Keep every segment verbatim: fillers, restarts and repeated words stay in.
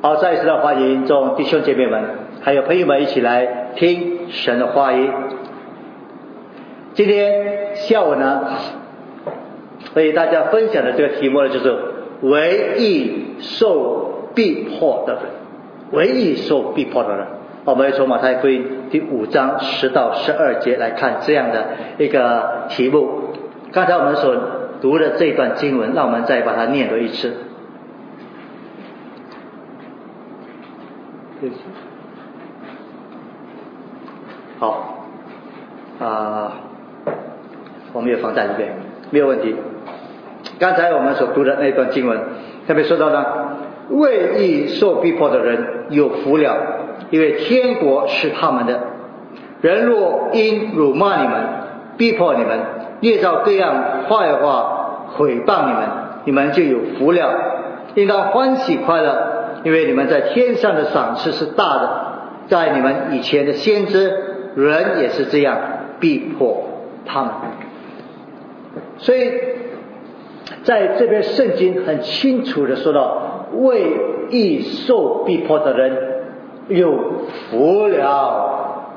好，再一次的欢迎众弟兄姐妹们还有朋友们一起来听神的话语。今天下午呢，为大家分享的这个题目呢，就是唯一受逼迫的人。唯一受逼迫的人，我们从马太福音第五章十到十二节来看这样的一个题目。刚才我们所读的这段经文，让我们再把它念多一次。好，啊、呃，我们也放在这边，没有问题。刚才我们所读的那段经文，特别说到呢，为义受逼迫的人有福了，因为天国是他们的。人若因辱骂你们、逼迫你们、捏造各样坏话毁谤你们，你们就有福了，应当欢喜快乐，因为你们在天上的赏赐是大的。在你们以前的先知，人也是这样逼迫他们。所以在这边圣经很清楚的说到，为义受逼迫的人有福了。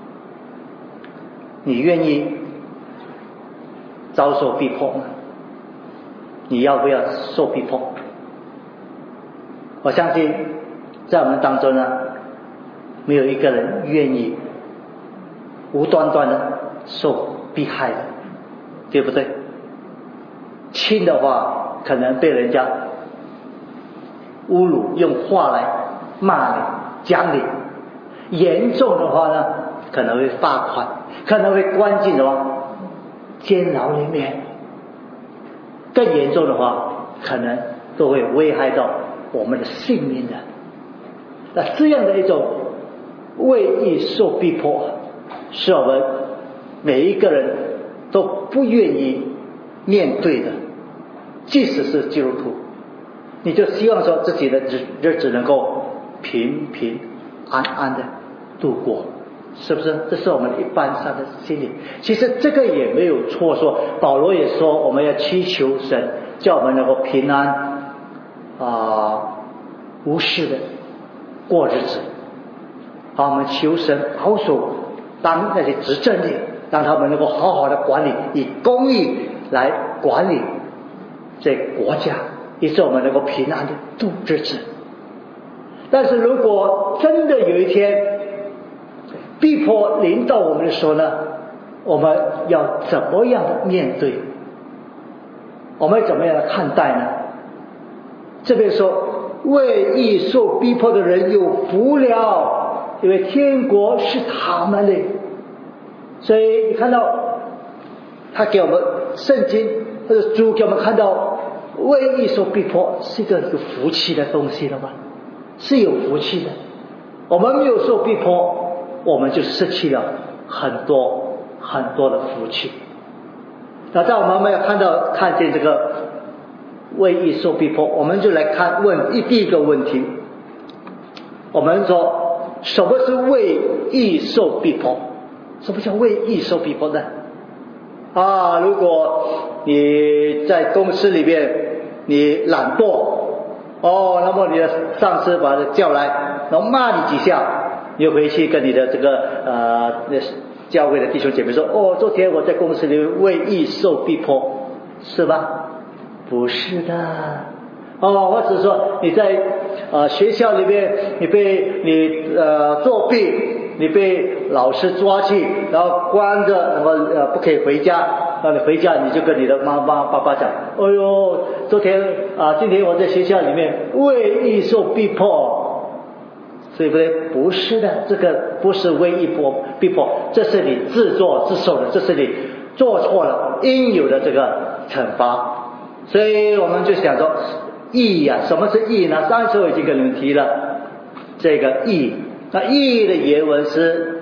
你愿意遭受逼迫吗？你要不要受逼迫？我相信在我们当中呢，没有一个人愿意无端端的受逼害的，对不对？轻的话可能被人家侮辱，用话来骂你讲你；严重的话呢，可能会罚款，可能会关进什么监牢里面；更严重的话，可能都会危害到我们的性命的。那这样的一种为义受逼迫，是我们每一个人都不愿意面对的。即使是基督徒，你就希望说自己的日子能够平平安安的度过，是不是？这是我们一般上的心理。其实这个也没有错，说保罗也说我们要祈求神叫我们能够平安啊、呃、无事的过日子。好，我们求神保守当那些执政的，让他们能够好好的管理，以公义来管理这国家，以致我们能够平安的度日子。但是如果真的有一天逼迫临到我们的时候呢，我们要怎么样的面对？我们怎么样的看待呢？这边说，为义受逼迫的人有福了，因为天国是他们的。所以你看到他给我们圣经或者主给我们看到，为义受逼迫是一个有福气的东西了吧？是有福气的。我们没有受逼迫，我们就失去了很多很多的福气。那在我们没有看到看见这个为义受逼迫，我们就来看问第一个问题。我们说什么是为义受逼迫？什么叫为义受逼迫呢？啊，如果你在公司里面你懒惰哦，那么你的上司把他叫来，然后骂你几下，你就回去跟你的这个呃教会的弟兄姐妹说，哦，昨天我在公司里为义受逼迫，是吧？不是的。哦，或者说你在呃学校里面你被你呃作弊，你被老师抓去，然后关着，然后呃不可以回家，然后你回家你就跟你的妈妈爸爸讲，哎呦，昨天啊、呃、今天我在学校里面为义受逼迫，对不对？不是的，这个不是为义逼迫，这是你自作自受的，这是你做错了应有的这个惩罚。所以我们就想说义呀、啊，什么是义呢？上次我已经跟你们提了这个义。那义的原文是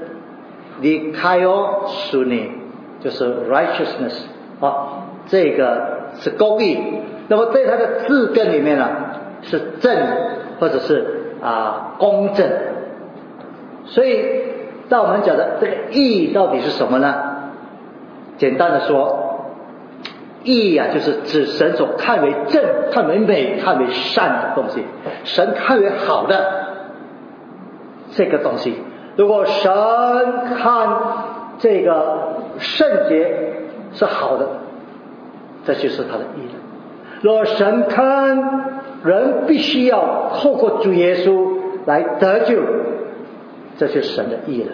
dikaio suni， 就是 righteousness 啊，这个是公义。那么在它的字根里面呢，是正或者是啊公正。所以在我们讲的这个义到底是什么呢？简单的说， 义啊，就是指神所看为正、看为美、看为善的东西，神看为好的这个东西。如果神看这个圣洁是好的，这就是他的义了。若神看人必须要透过主耶稣来得救，这就是神的义了。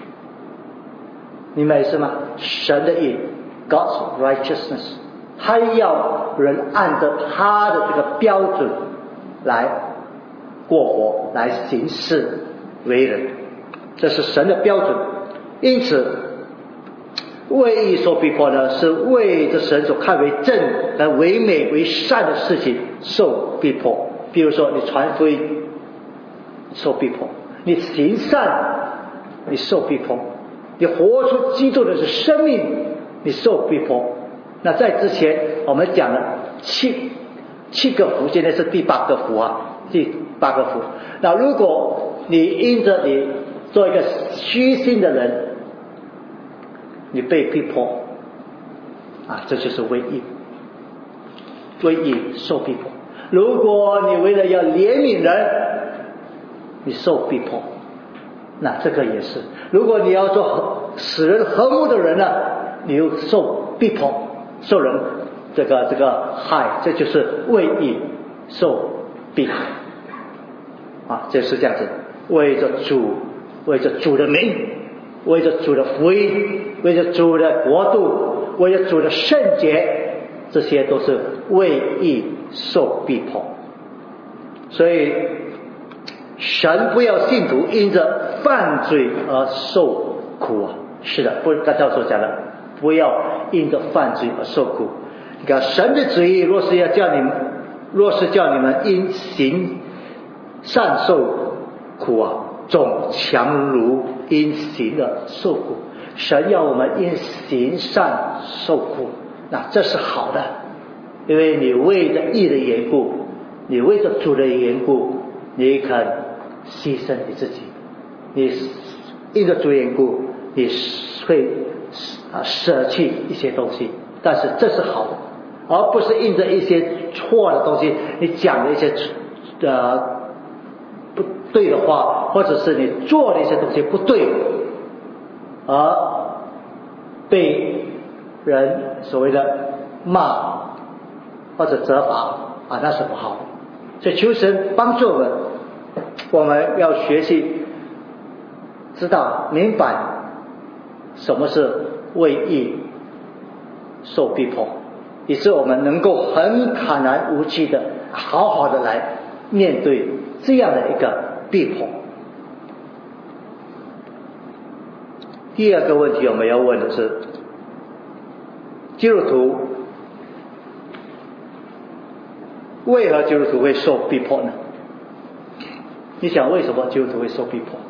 明白意思吗？神的义 God's righteousness， 他要人按照他的这个标准来过活，来行事为人，这是神的标准。因此为义受逼迫呢，是为着神所看为正来为美为善的事情受逼迫。比如说你传福音受逼迫，你行善你受逼迫，你活出基督的生命你受逼迫。那在之前我们讲了七七个福，今天是第八个福啊，第八个福。那如果你因着你做一个虚心的人，你被逼迫啊，这就是为义，为义受逼迫。如果你为了要怜悯人，你受逼迫，那这个也是。如果你要做使人和睦的人呢，你又受逼迫，受人这个这个害，这就是为义受逼迫啊，就是这样子。为着主，为着主的名，为着主的福音，为着主的国度，为着主的圣洁，这些都是为义受逼迫。所以神不要信徒因着犯罪而受苦啊！是的，不，刚才所讲的，不要因着犯罪而受苦。你看，神的旨意若是要叫你们，若是叫你们因行善受苦啊，总强如因行而受苦。神要我们因行善受苦，那这是好的，因为你为着义的缘故，你为着主的缘故，你肯牺牲你自己，你因着主缘故，你会啊舍弃一些东西，但是这是好的，而不是因着一些错的东西，你讲的一些呃不对的话，或者是你做的一些东西不对，而被人所谓的骂或者责罚啊，那是不好的。所以求神帮助我们，我们要学习知道明白什么是为义受逼迫，以致我们能够很坦然无惧的好好的来面对这样的一个逼迫。第二个问题我们要问的是，基督徒为何基督徒会受逼迫呢？你想为什么基督徒会受逼迫？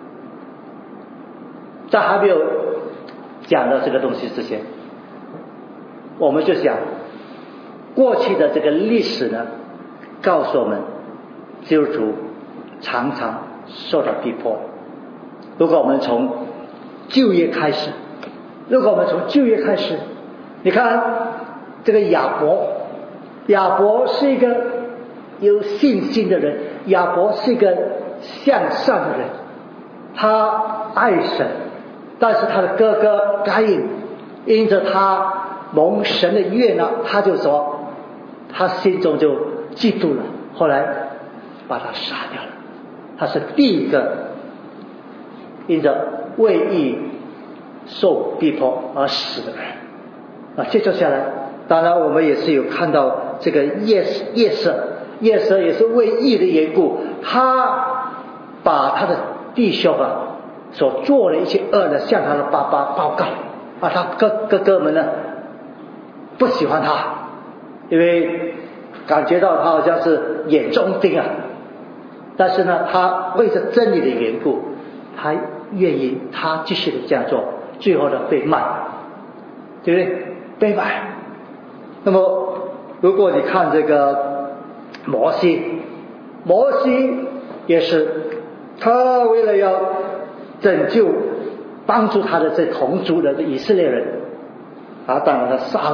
在还没有讲到这个东西之前，我们就想过去的这个历史呢，告诉我们基督徒常常受到逼迫。如果我们从旧约开始，如果我们从旧约开始，你看这个亚伯，亚伯是一个有信心的人，亚伯是一个向上的人，他爱神，但是他的哥哥该隐因着他蒙神的悦纳，他就说他心中就嫉妒了，后来把他杀掉了。他是第一个因着为义受逼迫而死的人啊。接着下来，当然我们也是有看到这个耶耶瑟，耶瑟也是为义的缘故，他把他的弟兄啊所做的一些恶呢，向他的爸爸报告啊，他哥哥哥们呢不喜欢他，因为感觉到他好像是眼中钉啊。但是呢，他为着真理的缘故，他愿意他继续的这样做，最后呢被卖，对不对？被卖。那么如果你看这个摩西，摩西也是他为了要拯救帮助他的这同族的以色列人啊，当然他杀了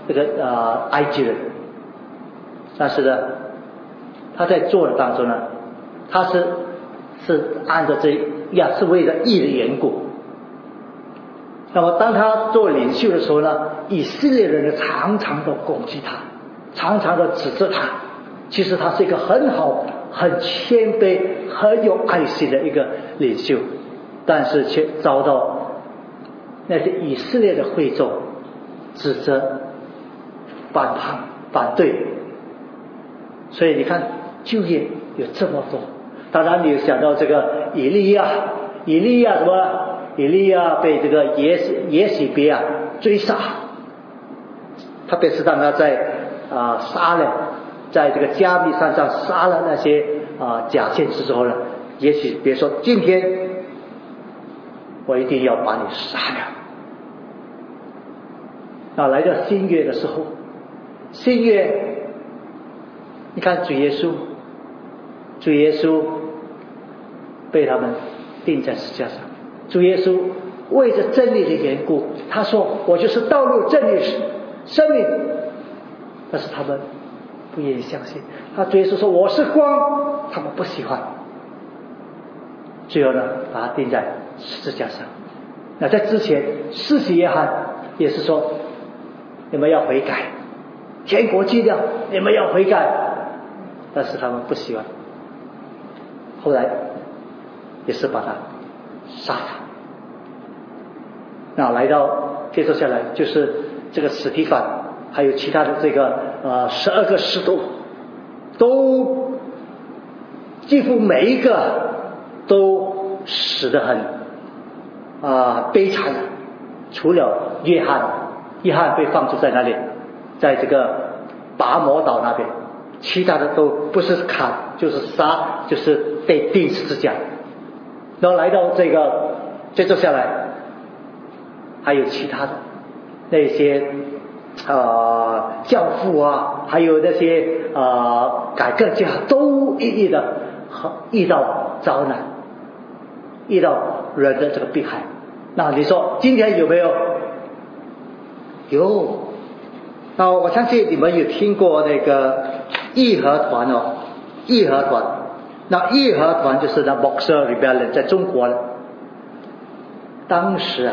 这个呃埃及人，但是呢，他在做的当中呢，他是是按照这呀是为了义的缘故。那么当他做领袖的时候呢，以色列人呢常常的攻击他，常常的指责他。其实他是一个很好、很谦卑、很有爱心的一个领袖，但是却遭到那些以色列的会众指责、反叛、反对。所以你看就业有这么多。当然你有想到这个以利亚，以利亚什么？以利亚被这个耶耶洗别啊追杀，特别是当他在啊、呃、杀了，在这个加密山上杀了那些啊、呃、假先知之后呢，也许别说今天我一定要把你杀了。那来到新约的时候，新约你看主耶稣，主耶稣被他们钉在十字架上。主耶稣为着真理的缘故，他说我就是道路真理生命，但是他们不愿意相信。他主耶稣说我是光，他们不喜欢，最后呢把他钉在十字架上。那在之前施洗约翰也是说你们要悔改，天国基调你们要悔改，但是他们不喜欢，后来也是把他杀他。那来到接着下来就是这个史提反，还有其他的这个呃十二个使徒，都几乎每一个都死得很啊、呃、悲惨，除了约翰，约翰被放逐在那里，在这个拔摩岛那边，其他的都不是砍就是杀，就是被钉十字架。然后来到这个接着下来还有其他的那些呃教父啊，还有那些呃改革家都一一的遇到遭难，遇到人的这个迫害。那你说今天有没有？有。那我相信你们有听过那个义和团哦，义和团。那义和团就是那 Boxer Rebellion 在中国了。当时啊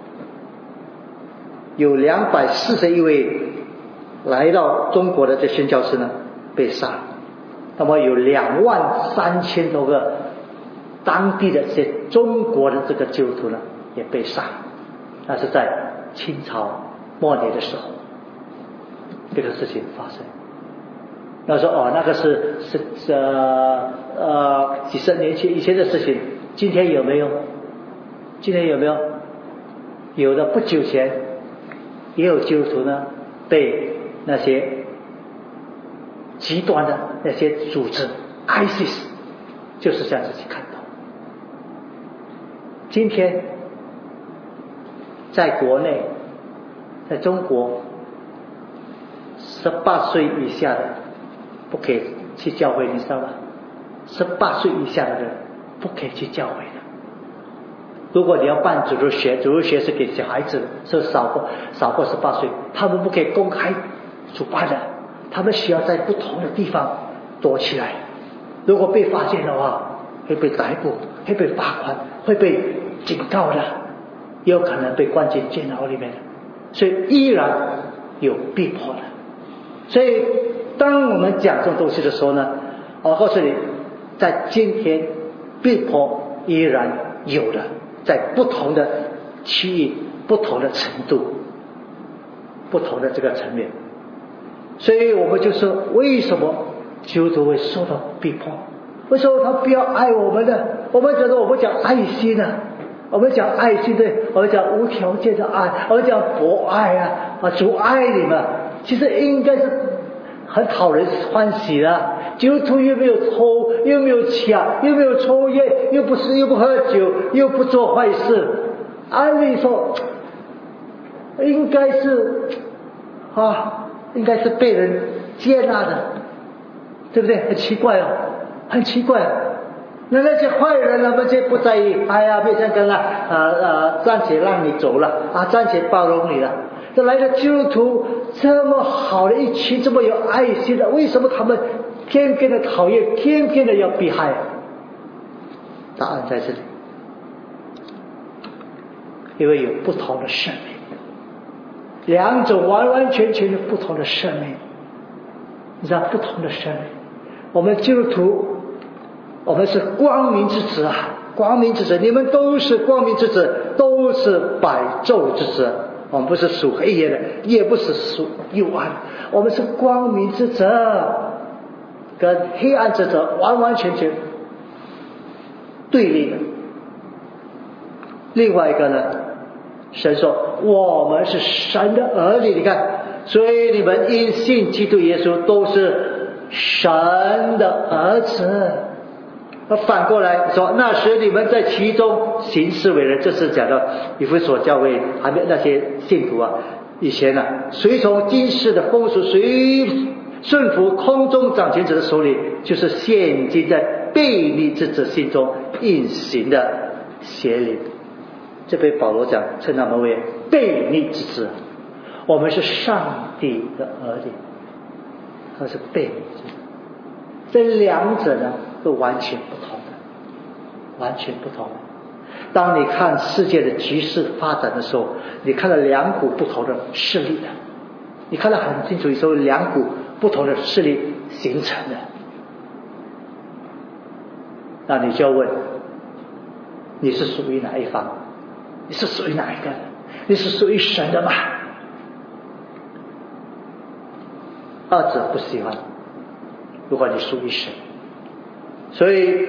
有两百四十一位来到中国的这宣教士呢被杀，那么有两万三千多个当地的这些中国的这个基督徒呢也被杀。那是在清朝末年的时候这个事情发生。那说哦，那个是是呃呃几十年前以前的事情，今天有没有？今天有没有？有的。不久前也有基督徒呢被那些极端的那些组织 I S I S 就是这样子去看到。今天在国内，在中国，十八岁以下的不可以去教会，你知道吗？十八岁以下的人不可以去教会的。如果你要办主日学，主日学是给小孩子，是少过少过十八岁，他们不可以公开主办的，他们需要在不同的地方躲起来。如果被发现的话，会被逮捕，会被罚款，会被警告的，也有可能被关进监牢里面的。所以依然有逼迫的。所以当我们讲这种东西的时候呢，我告诉你，在今天逼迫依然有的，在不同的区域、不同的程度、不同的这个层面。所以我们就说，为什么基督徒会受到逼迫？为什么他不要爱我们呢？我们觉得我们讲爱心啊，我们讲爱心，对，我们讲无条件的爱，我们讲博爱啊，啊，主爱你们，其实应该是很讨人欢喜的。基督徒又没有偷，又没有抢，又没有抽烟，又不是又不喝酒，又不做坏事，按理说应该是啊，应该是被人接纳的，对不对？很奇怪哦，很奇怪。那那些坏人他们就不在意，哎呀，别这样跟啊啊啊，暂且让你走了啊，暂且包容你了。 这来的基督徒这么好的一群，这么有爱心的，为什么他们天天的讨厌，天天的要逼害？答案在这里，因为有不同的生命，两种完完全全的不同的生命。你知道不同的生命，我们基督徒，我们是光明之子啊，光明之子，你们都是光明之子，都是百昼之子。我们不是属黑夜的，也不是属幽暗，我们是光明之子，跟黑暗之子完完全全对立的。另外一个呢，神说我们是神的儿女，你看，所以你们因信基督耶稣都是神的儿子。那反过来说，那时你们在其中行事为人，这是讲到以弗所教会还没有那些信徒啊，以前呢、啊，随从今世的风俗，随顺服空中掌权者的手里，就是现今在悖逆之子心中运行的邪灵。这被保罗讲称他们为悖逆之子，我们是上帝的儿女，他是悖逆之子。这两者呢都完全不同的，完全不同的。当你看世界的局势发展的时候，你看到两股不同的势力的，你看得很清楚，有时候两股不同的势力形成的，那你就要问，你是属于哪一方？你是属于哪一个？你是属于神的吗？二者不喜欢。如果你属于神，所以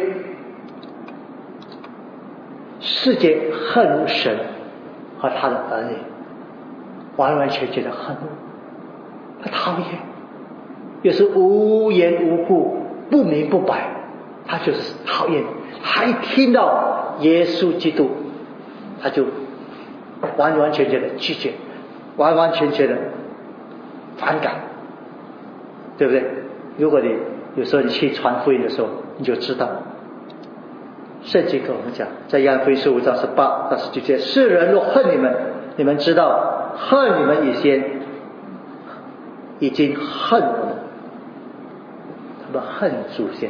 世界恨恶神和他的儿女，完完全全的恨恶，他讨厌，也是无缘无故、不明不白，他就是讨厌。他一听到耶稣基督，他就完完全全的拒绝，完完全全的反感，对不对？如果你有时候你去传福音的时候，你就知道圣经跟我们讲，在约翰福音十五章十八到十九节，世人若恨你们，你们知道恨你们以前已经恨我们，他们恨主先，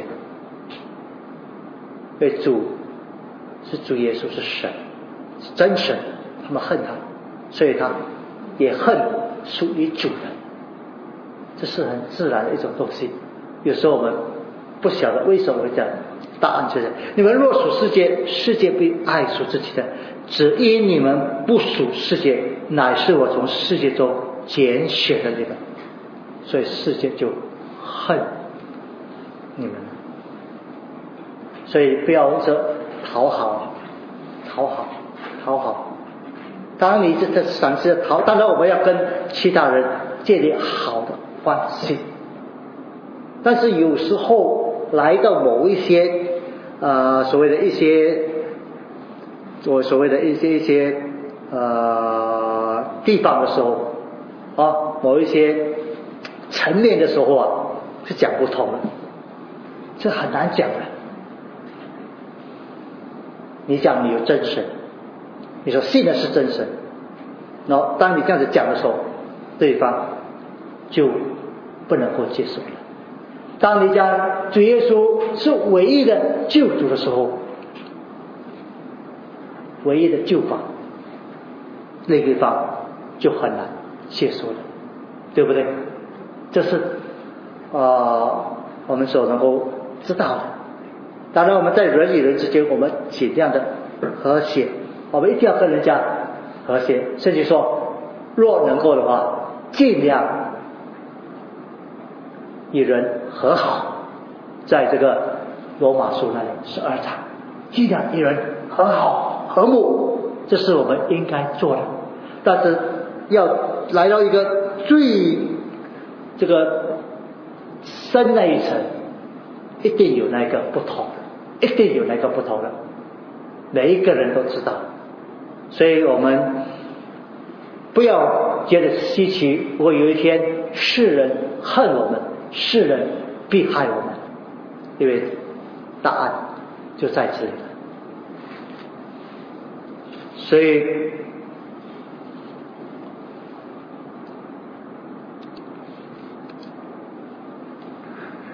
因为主是主耶稣，是神，是真神，他们恨他，所以他也恨属于主人，这是很自然的一种东西。有时候我们不晓得为什么会这样，答案就是：你们若属世界，世界必爱属自己的；只因你们不属世界，乃是我从世界中拣选的你们，所以世界就恨你们。所以不要说讨好，讨好，讨好。当你这这尝试讨，当然我们要跟其他人建立好的关系。但是有时候来到某一些呃所谓的一些我所谓的一些一些呃地方的时候啊，某一些层面的时候啊，是讲不通的，这很难讲的。你讲你有真神，你说信的是真神，然后当你这样子讲的时候，对方就不能够接受了。当你讲主耶稣是唯一的救主的时候，唯一的救法，那个地方就很难接受了，对不对？这是呃我们所能够知道的。当然我们在人与人之间，我们尽量的和谐，我们一定要跟人家和谐，甚至说若能够的话，尽量与人和好。在这个罗马书那里十二章，尽量与人和好和睦，这是我们应该做的。但是要来到一个最这个深那一层，一定有那个不同的，一定有那个不同的，每一个人都知道。所以我们不要觉得稀奇，如果有一天世人恨我们，世人必害我们，因为答案就在这里了。所以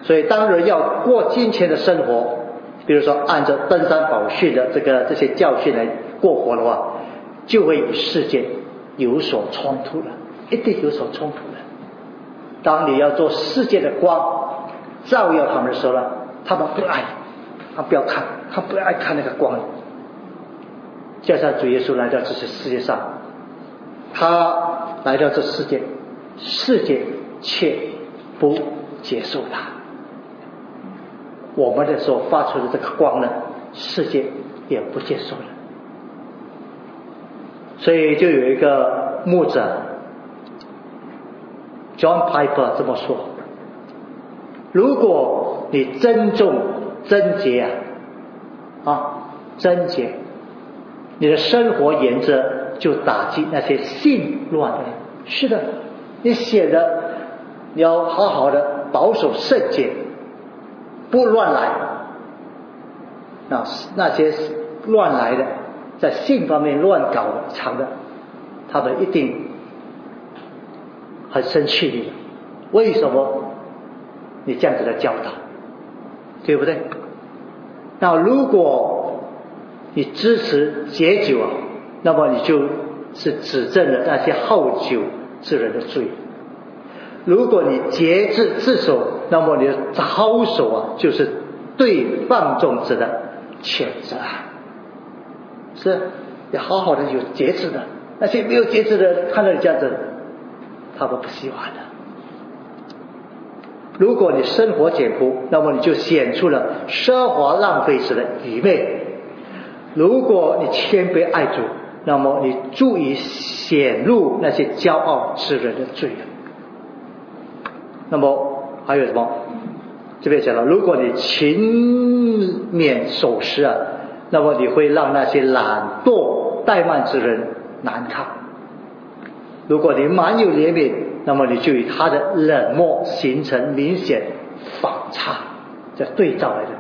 所以当人要过金钱的生活，比如说按照登山宝训的这个这些教训来过活的话，就会与世界有所冲突了，一定有所冲突的。当你要做世界的光照耀他们的时候呢，他们不爱，他不要看，他不爱看那个光。就像主耶稣来到这些世界上，他来到这世界，世界却不接受他。我们的所发出的这个光呢，世界也不接受了。所以就有一个牧者 John Piper 这么说：如果你尊重贞洁啊，啊贞洁，你的生活原则就打击那些性乱的人。是的，你写的你要好好的保守圣洁，不乱来。那那些乱来的，在性方面乱搞的、藏的，他们一定很生气的。为什么你这样子的教导？对不对？那如果你支持解酒啊，那么你就是指证了那些好酒之人的罪。如果你节制自守，那么你的操守啊，就是对放纵者的谴责啊。是要好好的有节制的，那些没有节制的看到你这样子，他们不喜欢的。如果你生活简朴，那么你就显出了奢华浪费时的愚昧。如果你谦卑爱主，那么你注意显露那些骄傲之人的罪。那么还有什么？这边讲了，如果你勤勉守时啊，那么你会让那些懒惰怠慢之人难看。如果你满有怜悯，那么你就与他的冷漠形成明显反差，这对照来的。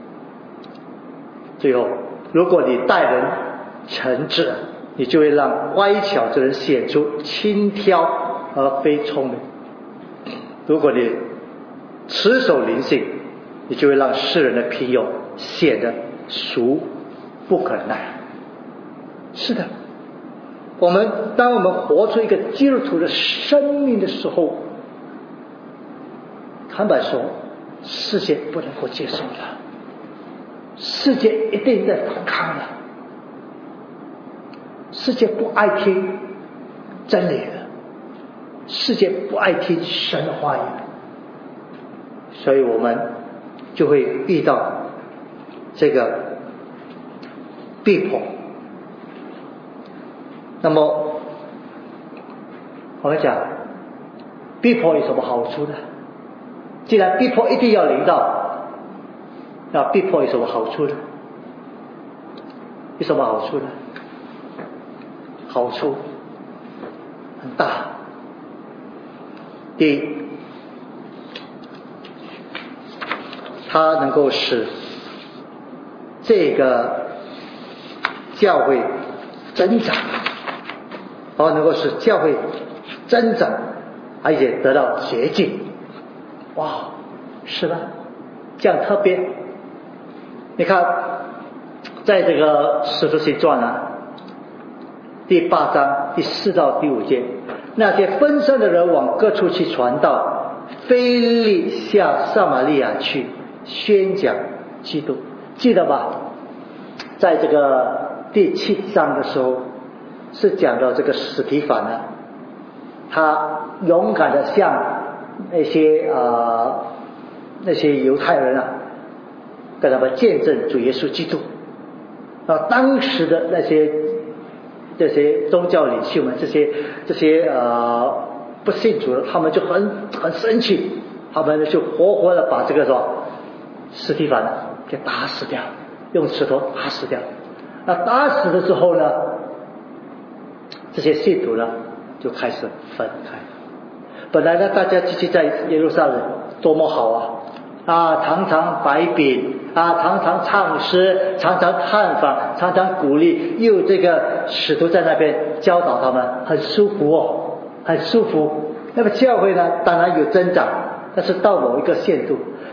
最后，如果你待人诚挚，你就会让乖巧之人显出轻佻而非聪明。如果你持守灵性，你就会让世人的平庸显得俗不可耐。是的，我们当我们活出一个基督徒的生命的时候，坦白说，世界不能够接受的，世界一定在反抗的，世界不爱听真理的，世界不爱听神的话语，所以我们就会遇到这个逼迫。那么我们讲逼迫有什么好处呢？既然逼迫一定要临到，那逼迫有什么好处呢？有什么好处呢？好处很大。第一，它能够使这个教会增长，而能够使教会增长，而且得到洁净。哇，是吧？这样特别。你看，在这个使徒行传啊，第八章第四到第五节，那些分散的人往各处去传道，腓利下撒玛利亚去宣讲基督，记得吧？在这个第七章的时候，是讲到这个史提反呢，他勇敢的向那些呃那些犹太人啊，跟他们见证主耶稣基督。啊，当时的那些这些宗教领袖们，这些这些呃不信主的，他们就很很生气，他们就活活的把这个说史提反给打死掉，用石头打死掉。那打死了之后呢，这些信徒呢就开始分开。本来呢，大家继续在耶路撒冷多么好啊！啊，常常摆饼啊，常常唱诗，常常探访，常常鼓励，又这个使徒在那边教导他们，很舒服哦，很舒服。那么教会呢，当然有增长，但是到某一个限度，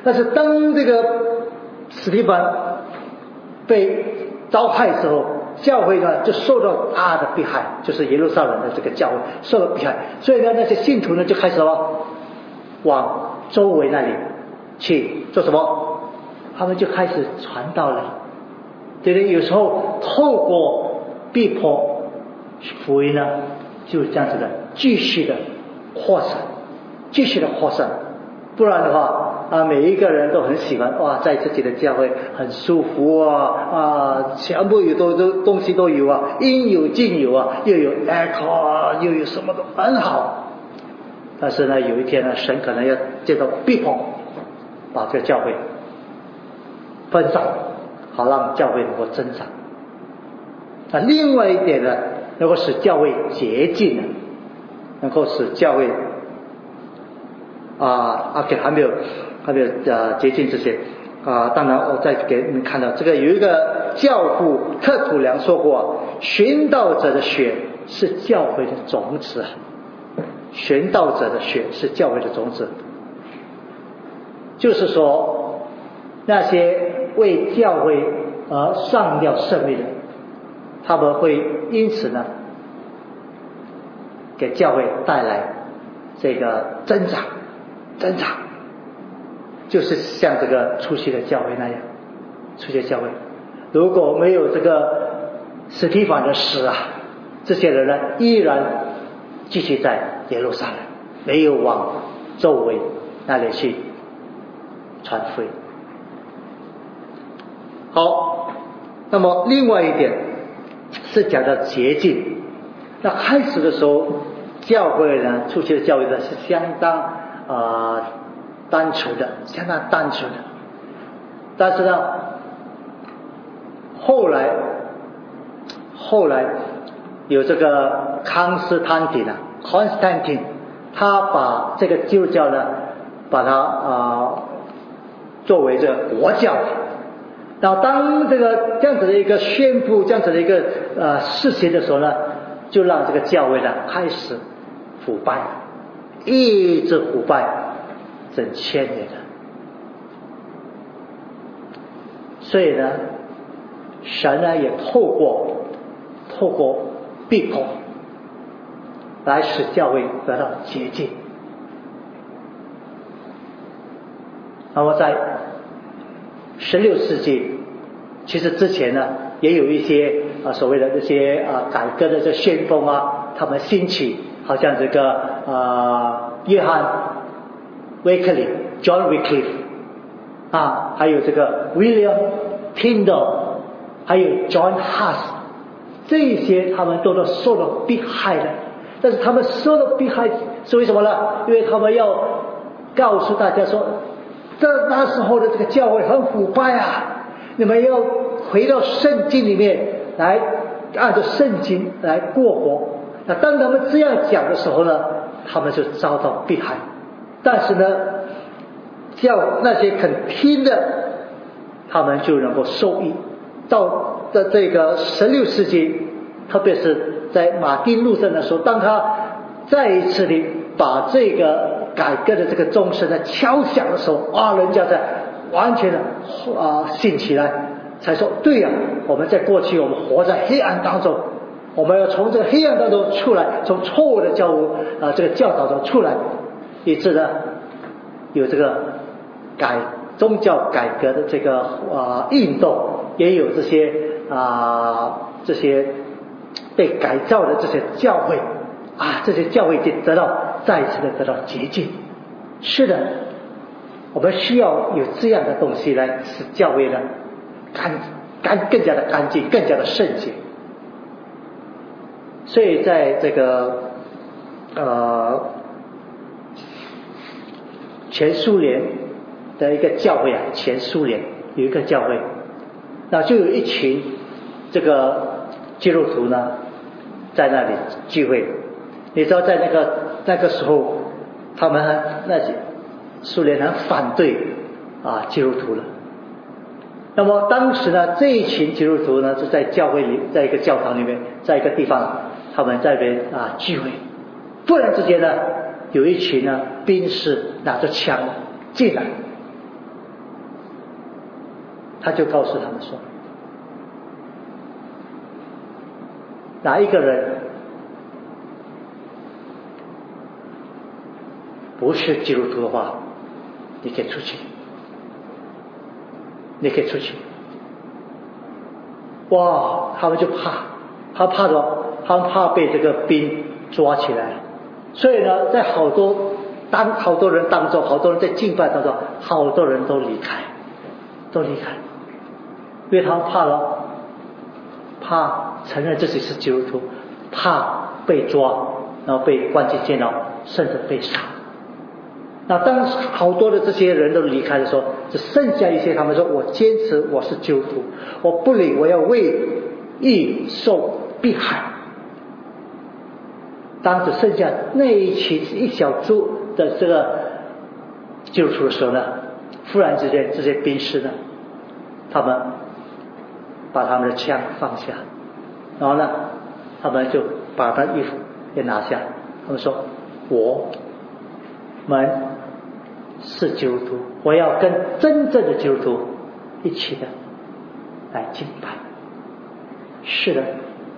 但是当这个史提反被遭害之后，教会呢就受到大的迫害，就是耶路撒冷的这个教会受到迫害，所以呢那些信徒呢就开始了往周围那里去做什么？他们就开始传道了，对不对？有时候透过逼迫，福音呢就这样子的继续的扩散，继续的扩散。不然的话啊，每一个人都很喜欢哇，在自己的教会很舒服啊啊，全部有都都东西都有啊，应有尽有啊，又有 echo 啊，又有什么都很好。但是呢，有一天呢，神可能要借着逼迫，把这个教会分散，好让教会能够增长。那另外一点呢，能够使教会洁净，能够使教会啊啊，给还没有还没有呃洁净这些啊。当然，我再给你们看到这个有一个教父特土良说过，寻道者的血是教会的种子，寻道者的血是教会的种子，就是说那些为教会而上吊生命的，他们会因此呢给教会带来这个增长增长，就是像这个初期的教会那样。初期的教会如果没有这个史提反的死啊，这些人呢依然继续在耶路撒冷，没有往周围那里去传福音。好，那么另外一点是讲到洁净。那开始的时候，教会呢，初期的教会呢是相当啊、呃、单纯的，相当单纯的。但是呢，后来后来有这个康斯坦丁啊 ，Constantine， 他把这个基督教呢，把它啊、呃、作为这个国教。然后当这个这样子的一个宣布，这样子的一个呃事情的时候呢，就让这个教会呢开始腐败，一直腐败整千年了。所以呢，神呢也透过透过逼迫来使教会得到洁净。那么在十六世纪，其实之前呢也有一些啊所谓的这些啊改革的这旋风啊，他们兴起，好像这个啊约翰威克利 John Wycliffe 啊，还有这个 William Tyndale， 还有 John Huss， 这些他们都都受到迫害的。但是他们受到迫害是为什么呢？因为他们要告诉大家说，这那时候的这个教会很腐败啊，你们要回到圣经里面来，按照圣经来过活。那当他们这样讲的时候呢，他们就遭到迫害。但是呢，叫那些肯听的，他们就能够受益。到的这个十六世纪，特别是在马丁路德的时候，当他再一次的把这个改革的这个钟声呢敲响的时候，啊，人家在完全的啊兴起来，才说对呀、啊，我们在过去我们活在黑暗当中，我们要从这个黑暗当中出来，从错误的教务啊这个教导中出来，以致呢有这个改宗教改革的这个啊运动，也有这些啊这些被改造的这些教会啊，这些教会就得到再一次的得到洁净。是的，我们需要有这样的东西来使教会呢干干更加的干净，更加的圣洁。所以在这个呃前苏联的一个教会啊，前苏联有一个教会，那就有一群这个基督徒呢在那里聚会。你知道在那个那个时候，他们很那些苏联人反对啊基督徒了。那么当时呢，这一群基督徒呢是在教会里，在一个教堂里面，在一个地方，他们在那边啊聚会。突然之间呢，有一群呢兵士拿着枪进来， 他就告诉他们说，哪一个人不是基督徒的话，你可以出去，你可以出去。哇，他们就怕，他怕的，他们怕被这个兵抓起来，所以呢，在好多当好多人当中，好多人在敬拜当中，好多人都离开，都离开，因为他们怕了，怕承认自己是基督徒，怕被抓，然后被关进监牢，甚至被杀。那当好多的这些人都离开的时候，只剩下一些，他们说我坚持我是基督徒，我不理，我要为义受迫害。当只剩下那一群一小撮的这个基督徒的时候呢，忽然之间这些兵士呢，他们把他们的枪放下，然后呢，他们就把他的衣服也拿下，他们说我们是基督徒，我要跟真正的基督徒一起的来敬拜。是的，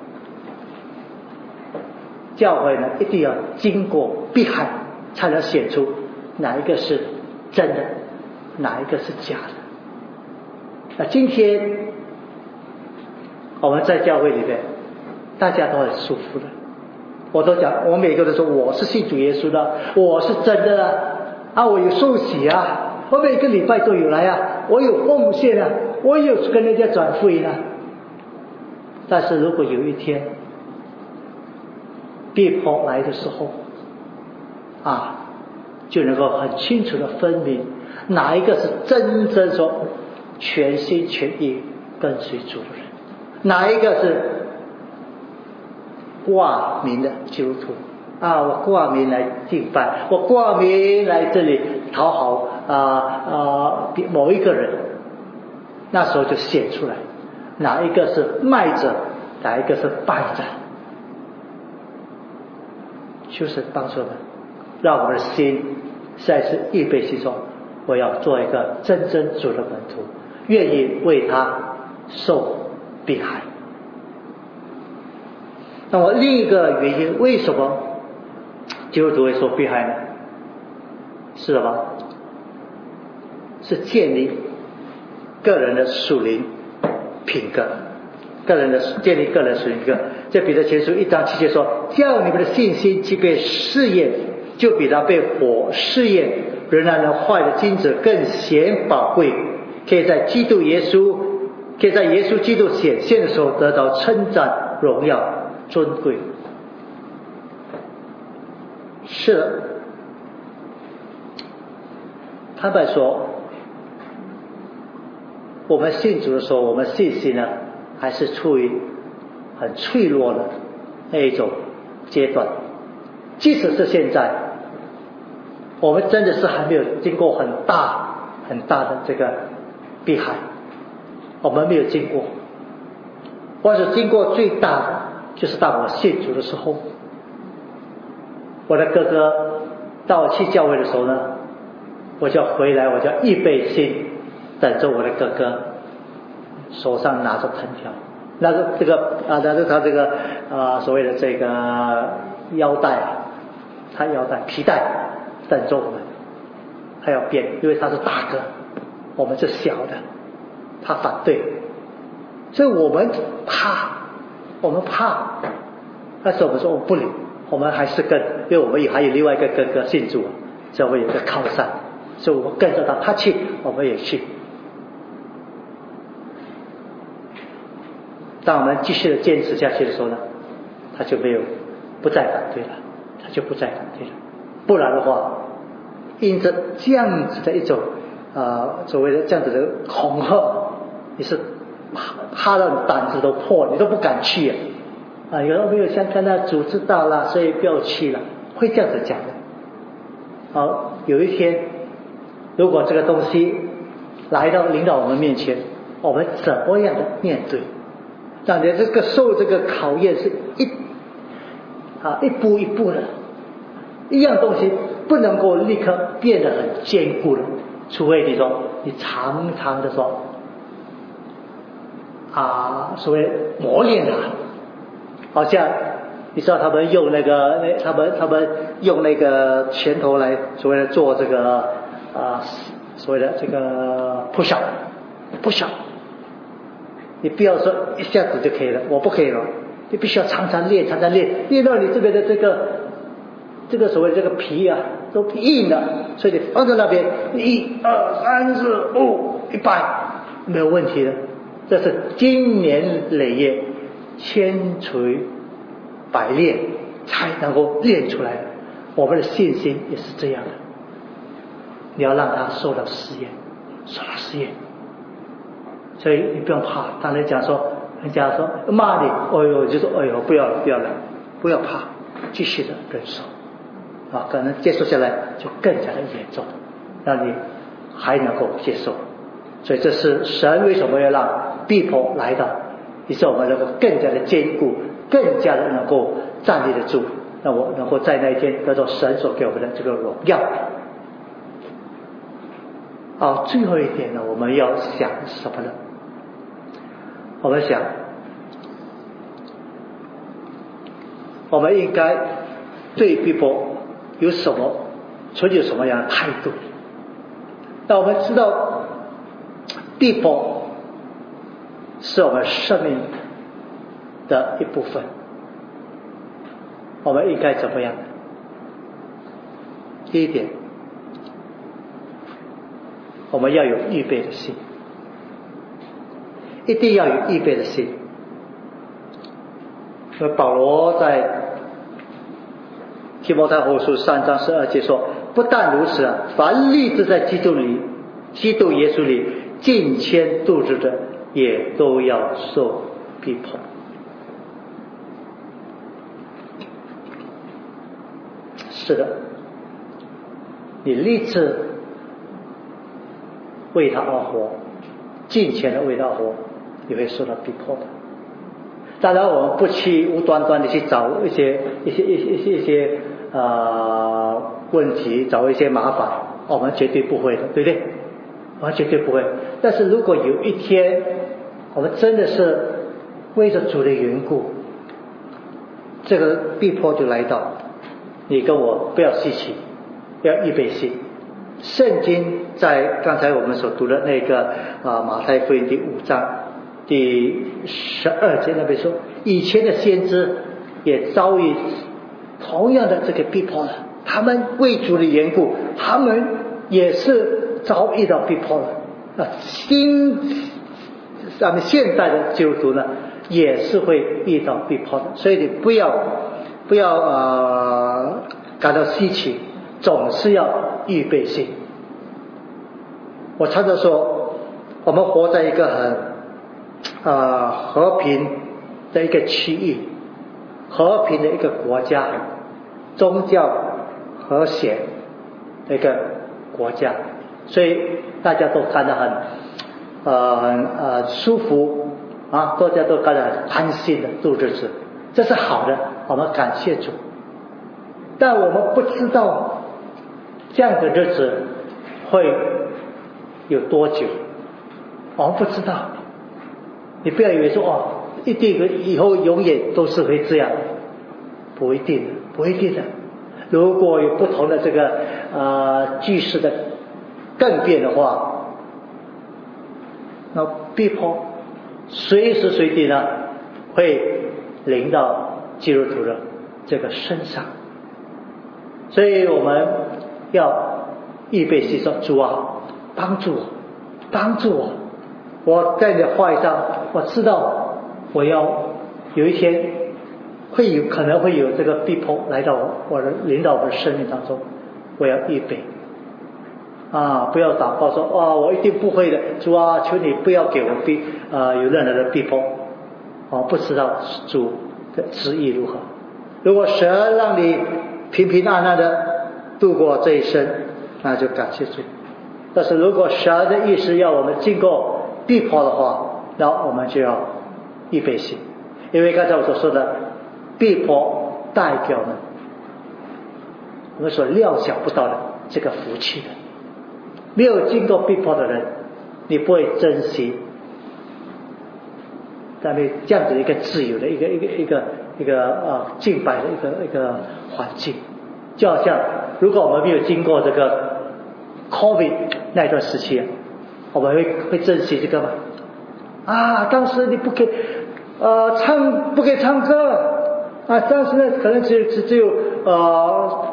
教会呢一定要经过迫害，才能显出哪一个是真的，哪一个是假的。那今天我们在教会里面，大家都很舒服的。我都讲，我每个都说我是信主耶稣的，我是真的的啊，我有受洗啊，我每个礼拜都有来啊，我有奉献啊，我有跟人家转福音啊。但是如果有一天逼迫来的时候啊，就能够很清楚的分明哪一个是真正说全心全意跟随主的人，哪一个是挂名的基督徒啊，我挂名来敬拜，我挂名来这里讨好啊啊某一个人，那时候就显出来哪一个是卖者，哪一个是败者。就是帮助我们，让我们的心再次预备心中，我要做一个真正主的门徒，愿意为他受迫害。那么另一个原因，为什么基督徒会受迫害呢？是什么？是建立个人的属灵品格，个人的建立个人属灵品格。在彼得前书一章七节说，叫你们的信心既被试验，就比那被火试验仍然能坏的金子更显宝贵，可以在基督耶稣可以在耶稣基督显现的时候得到称赞、荣耀、尊贵。是的，坦白说，我们信主的时候，我们信心呢还是处于很脆弱的那一种阶段。即使是现在，我们真的是还没有经过很大很大的这个迫害，我们没有经过。或者经过最大的，就是当我信主的时候，我的哥哥到我去教会的时候呢，我就回来，我就预备心等着我的哥哥，手上拿着藤条，那个这个啊，拿着他这个啊所谓的这个腰带，他腰带皮带等着我们，他要变，因为他是大哥，我们是小的，他反对，所以我们怕，我们怕，但是我们说我不理，我们还是跟，因为我们也还有另外一个哥哥信主，所以我们有个靠山，所以我们跟着他，他去我们也去。当我们继续的坚持下去的时候呢，他就没有不再反对了，他就不再反对了。不然的话，因着这样子的一种呃所谓的这样子的恐吓，你是怕到你胆子都破，你都不敢去啊！啊，有人没有像跟他主知道了，所以不要去了，会这样子讲的。好，有一天，如果这个东西来到临到我们面前，我们怎么样的面对？让你这个受这个考验是一啊一步一步的，一样东西不能够立刻变得很坚固了，除非你说你常常的说啊所谓磨练他，好像你知道他们用那个那他们他们用那个拳头来所谓的做这个啊所谓的这个 push up push up， 你不要说一下子就可以了，我不可以了，你必须要常常练常常练，练到你这边的这个这个所谓的这个皮啊都硬了，所以你放在那边一二三四五一百没有问题的，这是经年累月千锤百炼才能够练出来的。我们的信心也是这样的，你要让他受到试验，受到试验，所以你不用怕。当人讲说人家说骂你，哎呦就说哎呦不要了不要了，不要怕，继续的忍受啊，可能接受下来就更加的严重，让你还能够接受。所以这是神为什么要让逼迫来到，以致我们能够更加的坚固，更加的能够站立得住，让我能够在那一天得到神所给我们的这个荣耀。好，最后一点呢，我们要想什么呢？我们想我们应该对逼迫有什么存有什么样的态度。那我们知道逼迫是我们生命的一部分，我们应该怎么样？第一点，我们要有预备的心，一定要有预备的心。所以保罗在提摩太后书三章十二节说，不但如此啊，凡立志在基督里基督耶稣里敬虔度日的，也都要受逼迫。是的，你立志为他而活，敬虔的为他而活，你会受到逼迫的。当然我们不去无端端的去找一些一些一些一些一些呃问题，找一些麻烦，我们绝对不会的，对不对？我们绝对不会。但是如果有一天我们真的是为着主的缘故，这个逼迫就来到，你跟我不要稀奇，要预备心。圣经在刚才我们所读的那个啊马太福音第五章第十二节那边说，以前的先知也遭遇同样的这个逼迫了，他们为主的缘故，他们也是遭遇到逼迫了啊。新咱们现在的基督徒呢，也是会遇到逼迫的，所以你不要不要呃感到稀奇，总是要预备心。我常常说，我们活在一个很呃和平的一个区域，和平的一个国家，宗教和谐的一个国家，所以大家都看得很呃很呃舒服啊，大家都感到很安心的度日子，这是好的，我们感谢主。但我们不知道这样的日子会有多久，我们不知道。你不要以为说哦，一定以后永远都是会这样，不一定的，不一定的。如果有不同的这个呃局势的更变的话，那逼迫随时随地呢会临到基督徒的这个身上。所以我们要预备心说，主啊，帮助我，帮助我，我在你的话语上，我知道我要有一天会有可能会有这个逼迫来到我我的领导我的生命当中，我要预备啊，不要祷告说哇我一定不会的，主啊，求你不要给我逼啊、呃、有任何的逼迫，我不知道主的旨意如何。如果神让你平平安安的度过这一生，那就感谢主。但是如果神的意思要我们经过逼迫的话，那我们就要预备心，因为刚才我所说的逼迫代表呢我们所料想不到的这个福气的。没有经过逼迫的人，你不会珍惜在那这样子一个自由的一个一个一个一个呃敬拜的一个一个环境，就好像如果我们没有经过这个 COVID 那段时期，我们会会珍惜这个吗？啊，当时你不可以呃唱不可以唱歌啊，当时呢可能只有只只有呃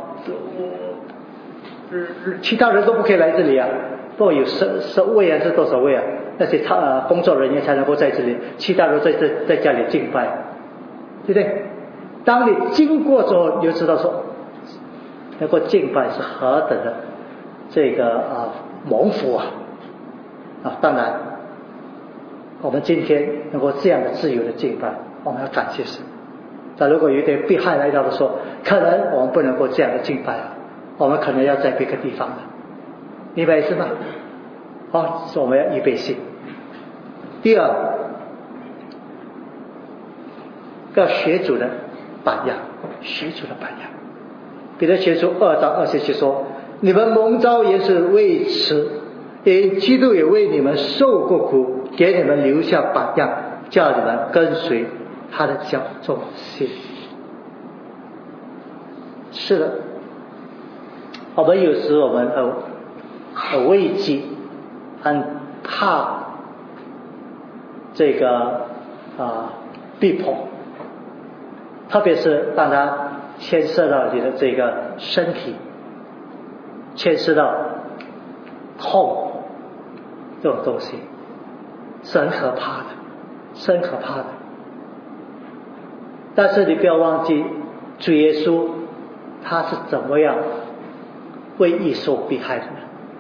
其他人都不可以来这里啊，不有十十位啊是多少位啊？那些唱呃工作人员才能够在这里，其他人在在在家里敬拜，对不对？当你经过之后，你就知道说，能够敬拜是何等的这个啊蒙福啊啊！当然，我们今天能够这样的自由的敬拜，我们要感谢神。但如果有点迫害来到的时候，可能我们不能够这样的敬拜啊，我们可能要在别个地方了，明白意思吗？好，是我们要预备心。第二，要学主的榜样，学主的榜样。彼得前书二章二十节说：“你们蒙召也是为此，因基督也为你们受过苦，给你们留下榜样，叫你们跟随他的脚中心。”是的，我们有时我们很很畏惧，很怕这个啊、呃、逼迫，特别是当它牵涉到你的这个身体，牵涉到痛这种东西，是很可怕的，是很可怕的。但是你不要忘记，主耶稣他是怎么样为义受迫害的呢？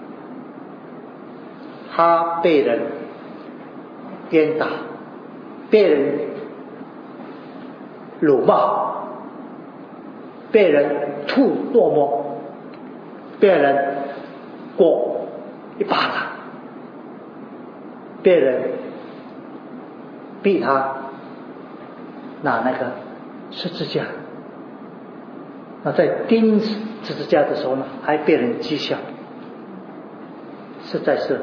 他被人鞭打，被人辱骂，被人吐唾沫，被人过一巴掌，被人逼他拿那个十字架，那在钉十字架的时候呢，还被人讥笑，实在是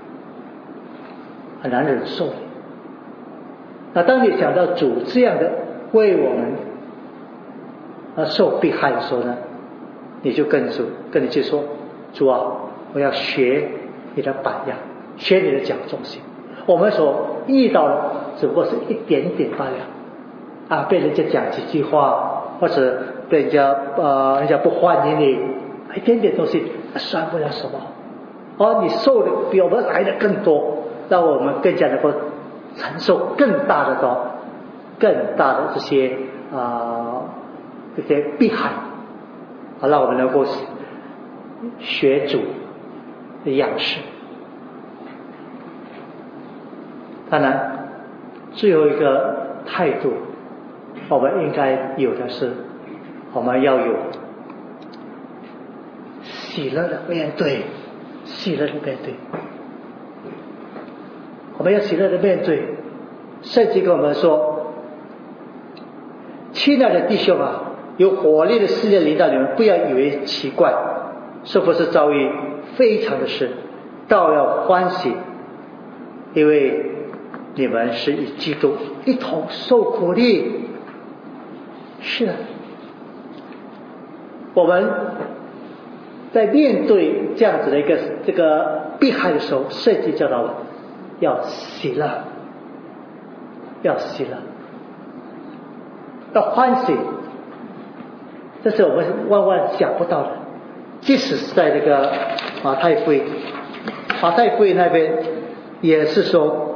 很难忍受。那当你想到主这样的为我们而受迫害的时候呢，你就跟主跟你去说：主啊，我要学你的榜样，学你的讲中心。我们所遇到的只不过是一点点罢了啊，被人家讲几句话，或者被人家呃人家不欢迎你，一点点东西算不了什么。而你受的比我们来的更多，让我们更加能够承受更大的多、更大的这些啊、呃、这些迫害，好让我们能够学主的样式。当然，最后一个态度，我们应该有的是，我们要有喜乐的面对，喜乐的面对。我们要喜乐的面对。圣经跟我们说：“亲爱的弟兄啊，有火烈的试炼临到你们，不要以为奇怪，是不是遭遇非常的事，倒要欢喜，因为你们是与基督一同受苦的。”是的，我们在面对这样子的一个这个迫害的时候，圣经教导了要喜乐，要喜乐，要欢喜，这是我们万万想不到的。即使是在这个马太福音，马太福音那边也是说，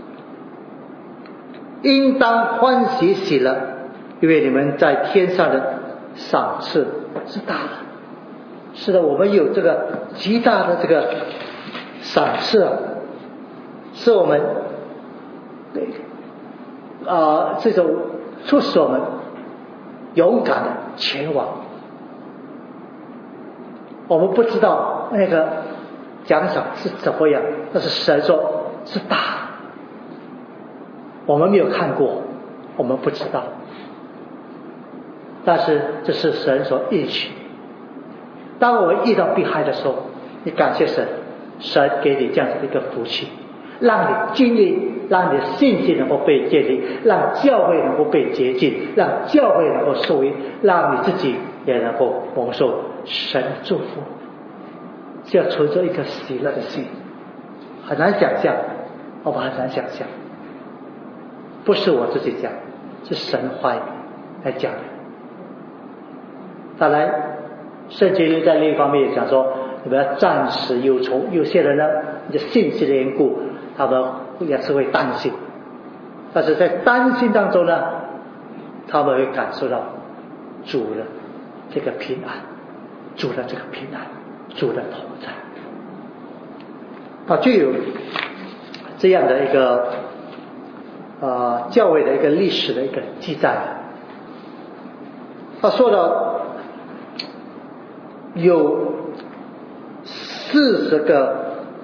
应当欢喜喜乐，因为你们在天上的赏赐是大的。是的，我们有这个极大的这个赏赐啊，是我们啊、呃、这种促使我们勇敢的前往。我们不知道那个奖赏是怎么样，但是神说是大，我们没有看过，我们不知道，但是这是神所应许。当我们遇到迫害的时候，你感谢神，神给你这样子的一个福气，让你经历让你的信心能够被建立，让教会能够被洁净，让教会能够受益，让你自己也能够蒙受神的祝福。就要存着一颗喜乐的心，很难想象，我们很难想象，不是我自己讲，是神话语来讲的。再来，圣经在另一方面也讲说，你们要暂时忧愁。有些人呢，你的信息的缘故，他们也是会担心，但是在担心当中呢，他们会感受到主的这个平安，主的这个平安，主的同在。啊，就有这样的一个呃教会的一个历史的一个记载。他说到有四十个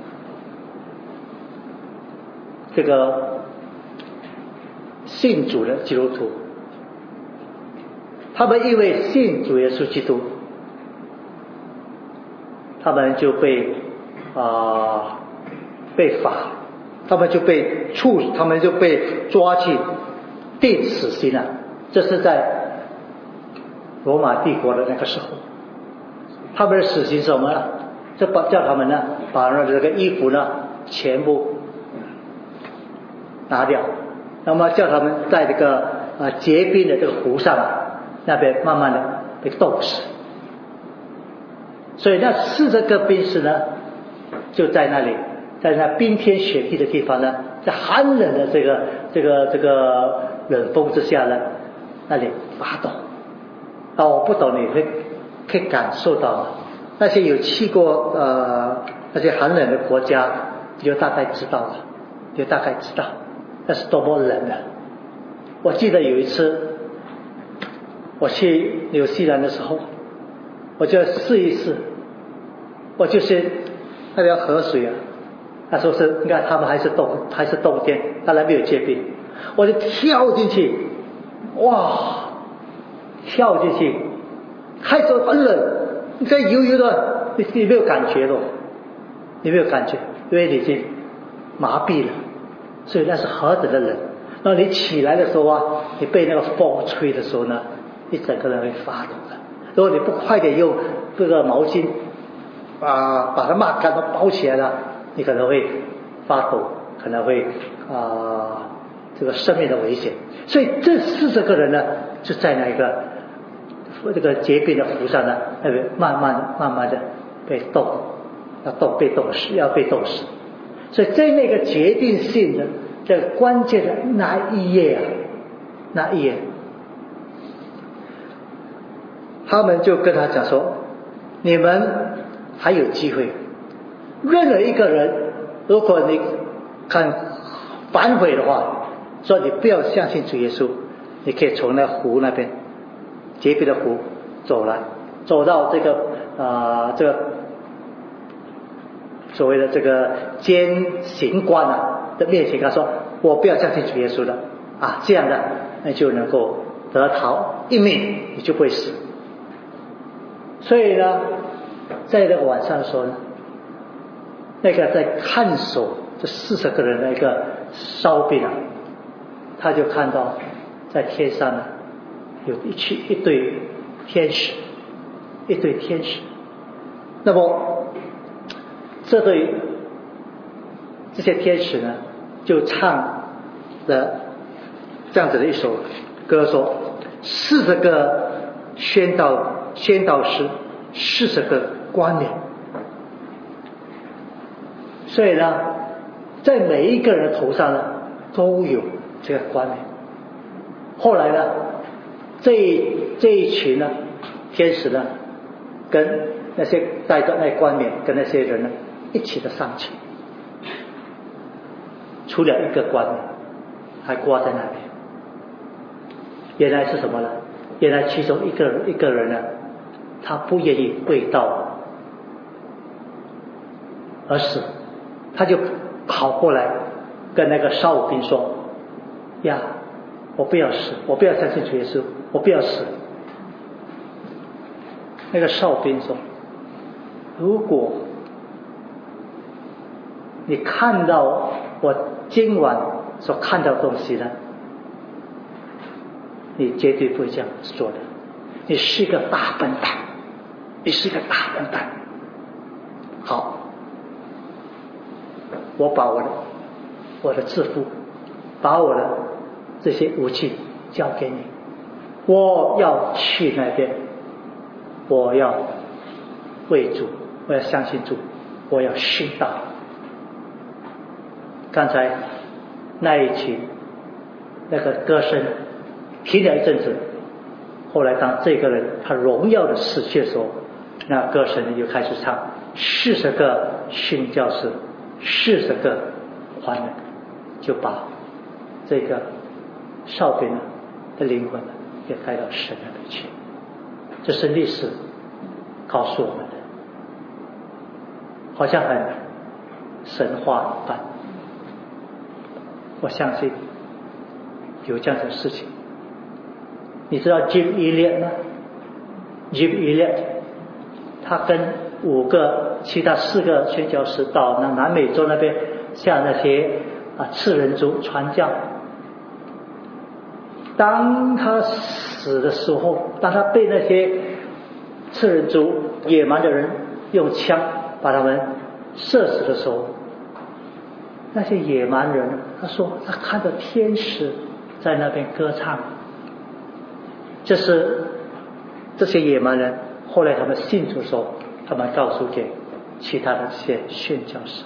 这个信主的基督徒，他们因为信主耶稣基督，他们就被啊、呃、被罚，他们就被处，他们就被抓去定死刑了。这是在罗马帝国的那个时候，他们的死刑是什么呢？就把叫他们呢把这个衣服呢全部拿掉，那么叫他们在这个呃结冰的这个湖上那边慢慢的被冻死。所以那四十个兵士呢，就在那里，在那冰天雪地的地方呢，在寒冷的这个这个这个冷风之下呢，那里发抖。啊，我不懂，你会可以感受到吗？那些有去过呃那些寒冷的国家，你就大概知道了，你就大概知道那是多么冷的。我记得有一次我去纽西兰的时候，我就试一试，我就是那条河水啊，那时候是你看他们还是冬还是冬天，当然没有结冰，我就跳进去，哇！跳进去，开始很冷，你在游游的，你你没有感觉了，你没有感觉，因为你已经麻痹了，所以那是何等的冷。那你起来的时候啊，你被那个风吹的时候呢，你整个人会发抖的。如果你不快点用这个毛巾啊把它抹干，包起来了，你可能会发抖，可能会啊这个生命的危险。所以这四十个人呢，就在那个这个结冰的湖上呢，那边慢慢慢慢的被冻，要冻被冻死，要被冻死。所以在那个决定性的、这个关键的那一夜啊，那一夜，他们就跟他讲说：“你们还有机会，任何一个人，如果你肯反悔的话，说你不要相信主耶稣，你可以从那湖那边。”结冰的湖走来，走到这个啊、呃、这个所谓的这个监刑官啊的面前，他说：“我不要相信主耶稣的啊，这样的那就能够得逃一命，你就不会死。”所以呢，在那个晚上的时候呢，那个在看守这四十个人的一个哨兵啊，他就看到在天上呢。有一群一对天使，一对天使。那么，这对这些天使呢，就唱了这样子的一首歌，说：四十个宣道宣道师，四十个官员。所以呢，在每一个人的头上呢，都有这个冠冕。后来呢？这这一群呢，天使呢，跟那些带着那冠冕，跟那些人呢，一起的上去，除了一个冠冕，还挂在那里。原来是什么呢？原来其中一个一个人呢，他不愿意被盗而死，他就跑过来跟那个哨兵说：“呀，我不要死，我不要相信主耶稣。”我不要死。那个哨兵说：“如果你看到我今晚所看到的东西呢，你绝对不会这样说的。你是个大笨蛋，你是个大笨蛋。好，我把我的我的制服，把我的这些武器交给你，我要去那边，我要为主，我要相信主，我要殉道。刚才那一曲那个歌声停了一阵子，后来当这个人他荣耀的死去的时候，那歌声又开始唱四十个殉教士，四十个还人，就把这个少年的灵魂也带到神那边去。这是历史告诉我们的，好像很神话一般。我相信有这样的事情。你知道 Jim Elliot 吗？ Jim Elliot 他跟五个其他四个宣教士到那南美洲那边向那些啊赤人族传教。当他死的时候，当他被那些赤人族野蛮的人用枪把他们射死的时候，那些野蛮人他说他看到天使在那边歌唱。这是这些野蛮人后来他们信主的时候，他们告诉给其他的这些宣教士。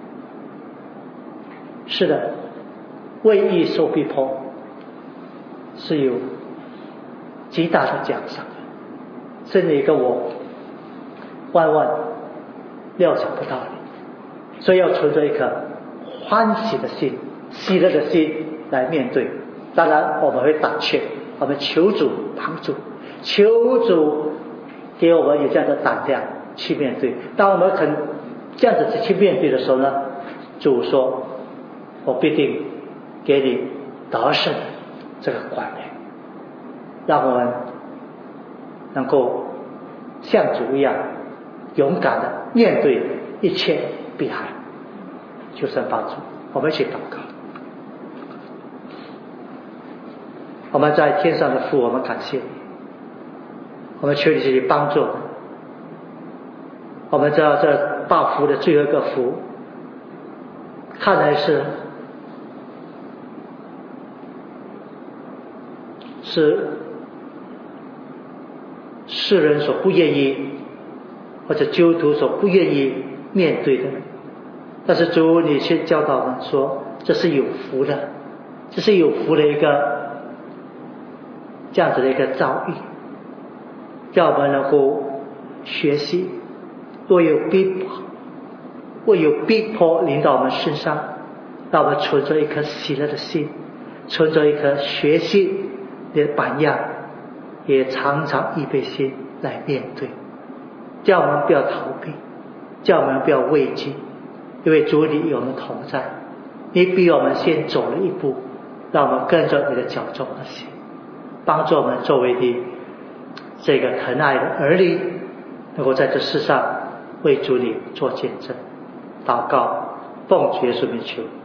是的，为义受逼迫是有极大的奖赏的，是哪个我万万料想不到的。所以要存着一颗欢喜的心、喜乐的心来面对。当然我们会胆怯，我们求主帮助，求主给我们有这样的胆量去面对。当我们肯这样子去面对的时候呢，主说我必定给你得胜这个冠冕，让我们能够像主一样勇敢的面对一切逼害。求神帮助，我们一起祷告。我们在天上的父，我们感谢你，我们求你去帮助我们。我们知道这八福的最后一个福，看来是是世人所不愿意，或者基督徒所不愿意面对的。但是主，你却教导我们说，这是有福的，这是有福的一个这样子的一个遭遇，叫我们能够学习，若有逼迫，若有逼迫临到我们身上，让我们存着一颗喜乐的心，存着一颗学习的榜样，也常常预备心来面对，叫我们不要逃避，叫我们不要畏惧，因为主你与我们同在，你比我们先走了一步，让我们跟着你的脚踪而行，帮助我们作为你这个疼爱的儿女，能够在这世上为主你做见证。祷告奉主耶稣名求。